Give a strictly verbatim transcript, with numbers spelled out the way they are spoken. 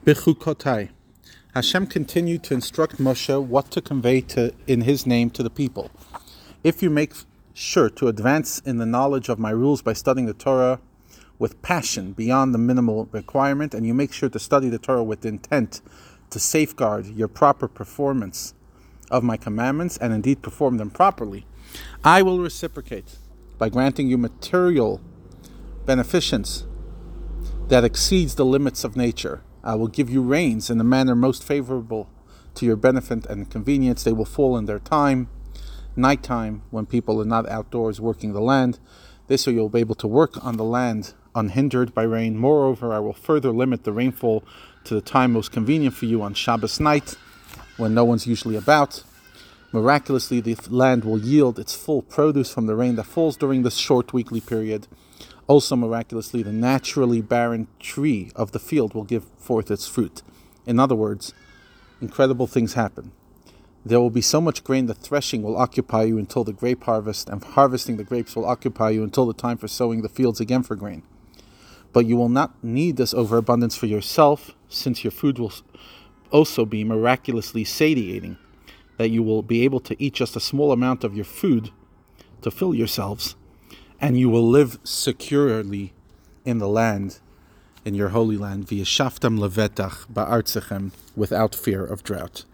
Bechukotai. Hashem continued to instruct Moshe what to convey to, in his name to the people. If you make sure to advance in the knowledge of my rules by studying the Torah with passion beyond the minimal requirement, and you make sure to study the Torah with intent to safeguard your proper performance of my commandments and indeed perform them properly, I will reciprocate by granting you material beneficence that exceeds the limits of nature. I will give you rains in the manner most favorable to your benefit and convenience. They will fall in their time, nighttime, when people are not outdoors working the land. This way you'll be able to work on the land unhindered by rain. Moreover, I will further limit the rainfall to the time most convenient for you on Shabbos night, when no one's usually about. Miraculously, the land will yield its full produce from the rain that falls during this short weekly period. Also, miraculously, the naturally barren tree of the field will give forth its fruit. In other words, incredible things happen. There will be so much grain that threshing will occupy you until the grape harvest, and harvesting the grapes will occupy you until the time for sowing the fields again for grain. But you will not need this overabundance for yourself, since your food will also be miraculously satiating, that you will be able to eat just a small amount of your food to fill yourselves, and you will live securely in the land, in your holy land, v'yashaftam levetach ba'artzechem, without fear of drought.